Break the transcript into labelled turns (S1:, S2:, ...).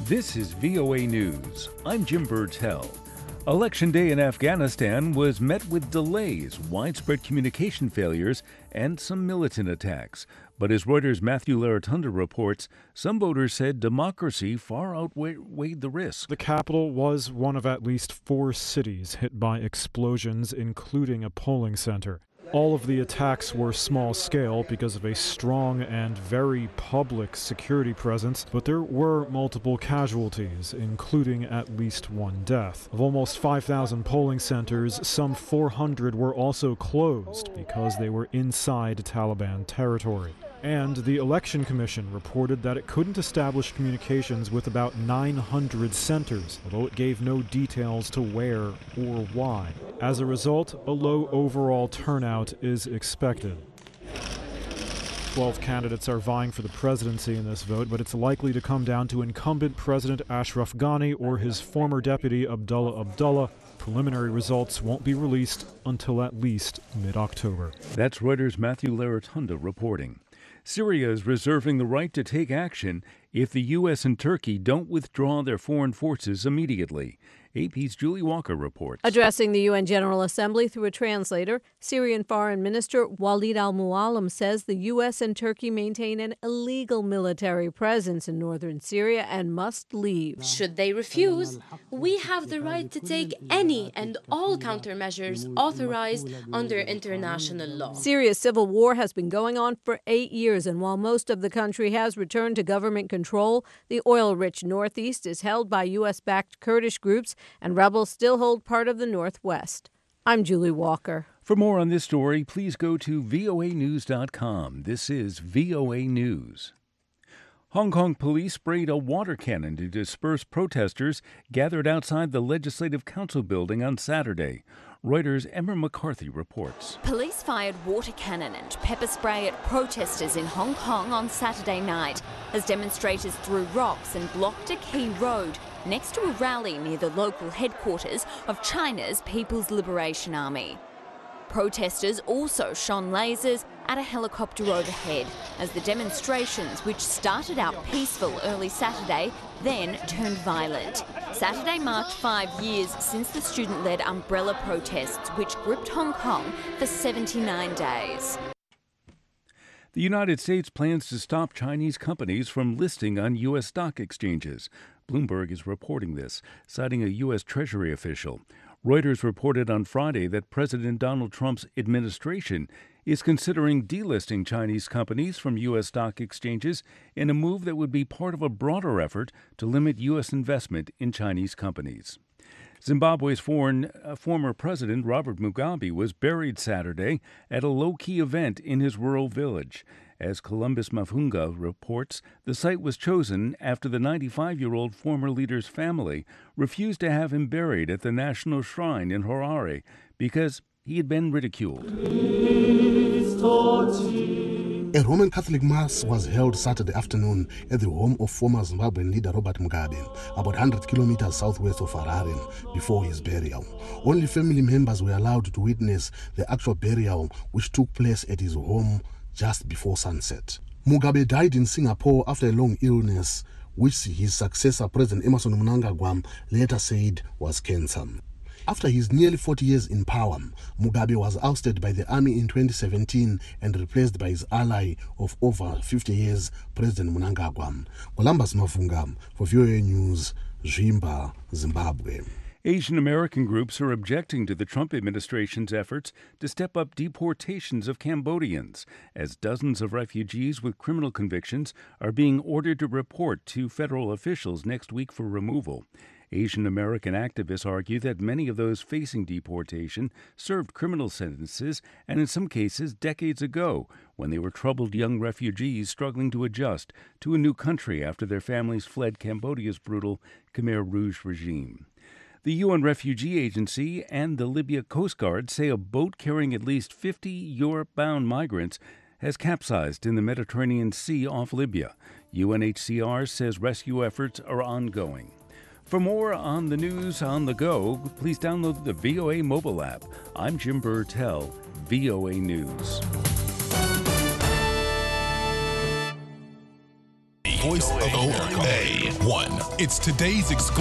S1: This is VOA News. I'm Jim Burtell. Election day in Afghanistan was met with delays, widespread communication failures, and some militant attacks. But as Reuters' Matthew Laratunda reports, some voters said democracy far outweighed the risk.
S2: The capital was one of at least 4 cities hit by explosions, including a polling center. All of the attacks were small scale because of a strong and very public security presence, but there were multiple casualties, including at least 1 death. Of almost 5,000 polling centers, some 400 were also closed because they were inside Taliban territory. And the Election Commission reported that it couldn't establish communications with about 900 centers, although it gave no details to where or why. As a result, a low overall turnout is expected. 12 candidates are vying for the presidency in this vote, but it's likely to come down to incumbent President Ashraf Ghani or his former deputy Abdullah Abdullah. Preliminary results won't be released until at least mid-October.
S1: That's Reuters' Matthew Laratunda reporting. Syria is reserving the right to take action if the U.S. and Turkey don't withdraw their foreign forces immediately. AP's Julie Walker reports.
S3: Addressing the UN General Assembly through a translator, Syrian Foreign Minister Walid al-Muallim says the U.S. and Turkey maintain an illegal military presence in northern Syria and must leave.
S4: Should they refuse, we have the right to take any and all countermeasures authorized under international law.
S3: Syria's civil war has been going on for 8 years, and while most of the country has returned to government control, the oil-rich northeast is held by U.S.-backed Kurdish groups, and rebels still hold part of the northwest. I'm Julie Walker.
S1: For more on this story, please go to voanews.com. This is VOA News. Hong Kong police sprayed a water cannon to disperse protesters gathered outside the Legislative Council building on Saturday. Reuters' Emma McCarthy reports.
S5: Police fired water cannon and pepper spray at protesters in Hong Kong on Saturday night as demonstrators threw rocks and blocked a key road next to a rally near the local headquarters of China's People's Liberation Army. Protesters also shone lasers at a helicopter overhead as the demonstrations, which started out peaceful early Saturday, then turned violent. Saturday marked 5 years since the student-led umbrella protests, which gripped Hong Kong for 79 days.
S1: The United States plans to stop Chinese companies from listing on U.S. stock exchanges. Bloomberg is reporting this, citing a U.S. Treasury official. Reuters reported on Friday that President Donald Trump's administration is considering delisting Chinese companies from U.S. stock exchanges in a move that would be part of a broader effort to limit U.S. investment in Chinese companies. Zimbabwe's former president, Robert Mugabe, was buried Saturday at a low-key event in his rural village. As Columbus Mavhunga reports, the site was chosen after the 95-year-old former leader's family refused to have him buried at the National Shrine in Harare because he had been ridiculed.
S6: A Roman Catholic Mass was held Saturday afternoon at the home of former Zimbabwean leader Robert Mugabe, about 100 kilometers southwest of Harare, before his burial. Only family members were allowed to witness the actual burial, which took place at his home just before sunset. Mugabe died in Singapore after a long illness, which his successor, President Emmerson Mnangagwa, later said was cancer. After his nearly 40 years in power, Mugabe was ousted by the army in 2017 and replaced by his ally of over 50 years, President Mnangagwa. Columbus Mavhunga for VOA News, Zvimba, Zimbabwe.
S1: Asian American groups are objecting to the Trump administration's efforts to step up deportations of Cambodians, as dozens of refugees with criminal convictions are being ordered to report to federal officials next week for removal. Asian American activists argue that many of those facing deportation served criminal sentences, and in some cases decades ago, when they were troubled young refugees struggling to adjust to a new country after their families fled Cambodia's brutal Khmer Rouge regime. The UN Refugee Agency and the Libya Coast Guard say a boat carrying at least 50 Europe-bound migrants has capsized in the Mediterranean Sea off Libya. UNHCR says rescue efforts are ongoing. For more on the news on the go, please download the VOA mobile app. I'm Jim Burtell, VOA News.
S7: Voice of America. A1 It's today's exclusive.